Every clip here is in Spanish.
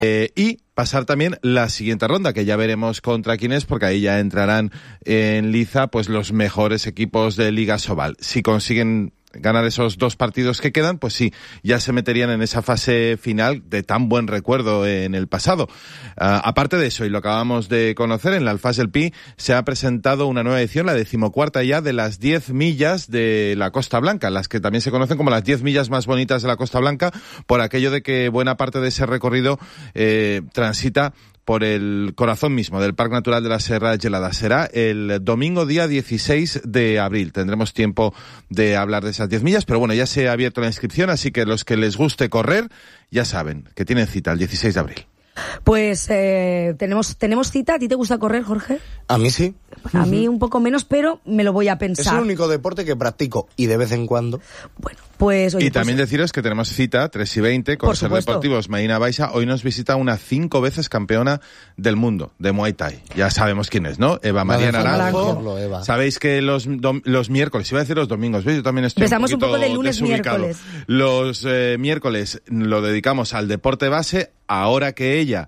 Y pasar también la siguiente ronda, que ya veremos contra quién es, porque ahí ya entrarán en liza pues los mejores equipos de Liga Sobal. Si consiguen ganar esos 2 partidos que quedan, pues sí, ya se meterían en esa fase final de tan buen recuerdo en el pasado. Aparte de eso, y lo acabamos de conocer, en la Alfàs del Pi se ha presentado una nueva edición, la 14ª ya, de las 10 millas de la Costa Blanca, las que también se conocen como las 10 millas más bonitas de la Costa Blanca, por aquello de que buena parte de ese recorrido transita por el corazón mismo del Parque Natural de la Serra Gelada. Será el domingo día 16 de abril. Tendremos tiempo de hablar de esas 10 millas, pero bueno, ya se ha abierto la inscripción, así que los que les guste correr, ya saben que tienen cita el 16 de abril. Pues tenemos cita. ¿A ti te gusta correr, Jorge? A mí sí. A mí un poco menos, pero me lo voy a pensar. Es el único deporte que practico y de vez en cuando. Bueno, pues... Oye, y también deciros que tenemos cita 3:20 con Ser Deportivos. Marina Baixa hoy nos visita una 5 veces campeona del mundo de Muay Thai. Ya sabemos quién es, ¿no? Eva María Naranjo. Sabéis que los miércoles, iba a decir los domingos, ¿veis? Yo también estoy empezamos un poquito un poco de lunes, desubicado. Miércoles. Los miércoles lo dedicamos al deporte base. Ahora que ella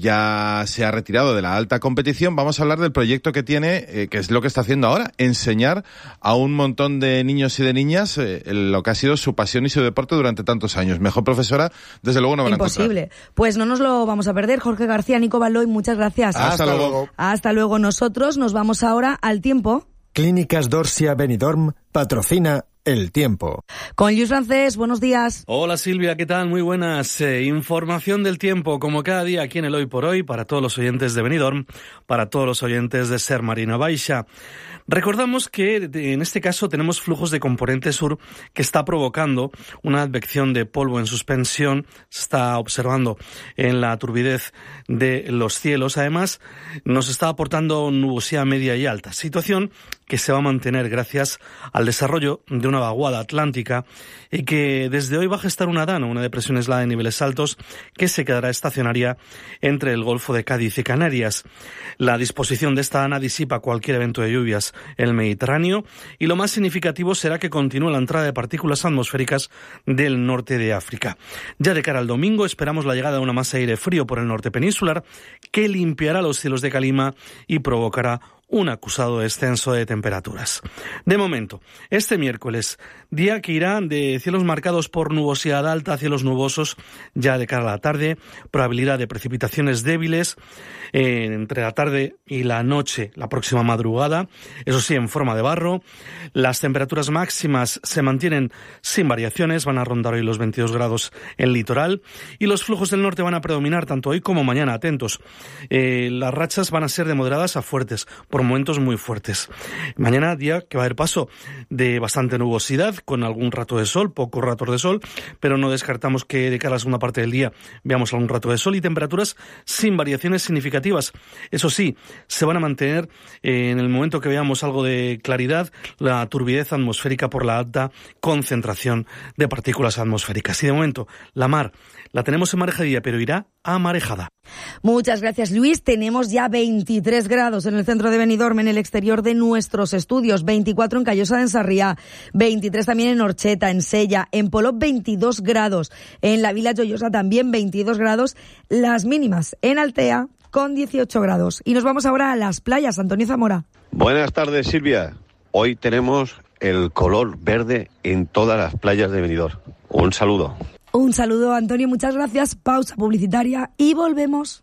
ya se ha retirado de la alta competición, vamos a hablar del proyecto que tiene, que es lo que está haciendo ahora, enseñar a un montón de niños y de niñas lo que ha sido su pasión y su deporte durante tantos años. Mejor profesora, desde luego no van a encontrar. Imposible. Pues no nos lo vamos a perder. Jorge García, Nico Baloy, muchas gracias. Hasta luego. Hasta luego. Nosotros nos vamos ahora al tiempo. Clínicas Dorsia Benidorm patrocina El Tiempo. Con Luis Francés, buenos días. Hola Silvia, ¿qué tal? Muy buenas. Información del tiempo, como cada día aquí en el Hoy por Hoy, para todos los oyentes de Benidorm, para todos los oyentes de Ser Marina Baixa. Recordamos que en este caso tenemos flujos de componente sur que está provocando una advección de polvo en suspensión. Se está observando en la turbidez de los cielos. Además, nos está aportando nubosidad media y alta, situación que se va a mantener gracias al desarrollo de una vaguada atlántica y que desde hoy va a gestar una DANA, una depresión aislada de niveles altos, que se quedará estacionaria entre el Golfo de Cádiz y Canarias. La disposición de esta DANA disipa cualquier evento de lluvias en el Mediterráneo y lo más significativo será que continúe la entrada de partículas atmosféricas del norte de África. Ya de cara al domingo esperamos la llegada de una masa de aire frío por el norte peninsular que limpiará los cielos de Calima y provocará un acusado descenso de temperaturas. De momento, este miércoles, día que irá de cielos marcados por nubosidad alta a cielos nubosos ya de cara a la tarde, probabilidad de precipitaciones débiles entre la tarde y la noche, la próxima madrugada, eso sí, en forma de barro. Las temperaturas máximas se mantienen sin variaciones, van a rondar hoy los 22 grados en el litoral y los flujos del norte van a predominar tanto hoy como mañana, atentos. Las rachas van a ser de moderadas a fuertes, por momentos muy fuertes. Mañana día que va a haber paso de bastante nubosidad, con algún rato de sol, pocos ratos de sol, pero no descartamos que de cara a la segunda parte del día veamos algún rato de sol y temperaturas sin variaciones significativas. Eso sí, se van a mantener en el momento que veamos algo de claridad la turbidez atmosférica por la alta concentración de partículas atmosféricas. Y de momento la mar la tenemos en marejadilla, pero irá a marejada. Muchas gracias, Luis. Tenemos ya 23 grados en el centro de Benidorm, en el exterior de nuestros estudios, 24 en Callosa de Ensarriá, 23 también en Orcheta, en Sella, en Polop 22 grados, en la Vila Joyosa también 22 grados, las mínimas en Altea con 18 grados. Y nos vamos ahora a las playas, Antonio Zamora. Buenas tardes, Silvia. Hoy tenemos el color verde en todas las playas de Benidorm. Un saludo. Un saludo, Antonio, muchas gracias. Pausa publicitaria y volvemos.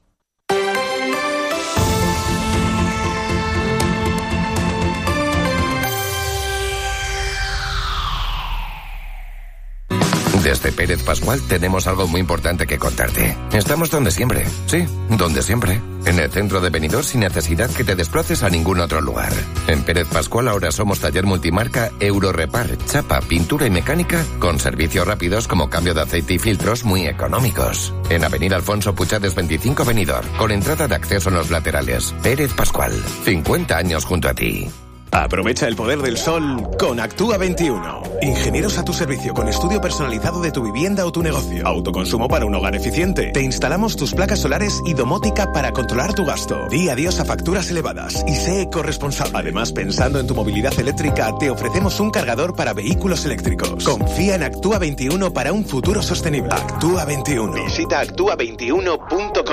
Desde Pérez Pascual tenemos algo muy importante que contarte. Estamos donde siempre, sí, donde siempre. En el centro de Benidorm sin necesidad que te desplaces a ningún otro lugar. En Pérez Pascual ahora somos taller multimarca Eurorepar, chapa, pintura y mecánica con servicios rápidos como cambio de aceite y filtros muy económicos. En Avenida Alfonso Puchades 25 Benidorm, con entrada de acceso en los laterales. Pérez Pascual, 50 años junto a ti. Aprovecha el poder del sol con Actúa 21. Ingenieros a tu servicio con estudio personalizado de tu vivienda o tu negocio. Autoconsumo para un hogar eficiente. Te instalamos tus placas solares y domótica para controlar tu gasto. Di adiós a facturas elevadas y sé ecorresponsable. Además, pensando en tu movilidad eléctrica, te ofrecemos un cargador para vehículos eléctricos. Confía en Actúa 21 para un futuro sostenible. Actúa 21. Visita actúa21.com.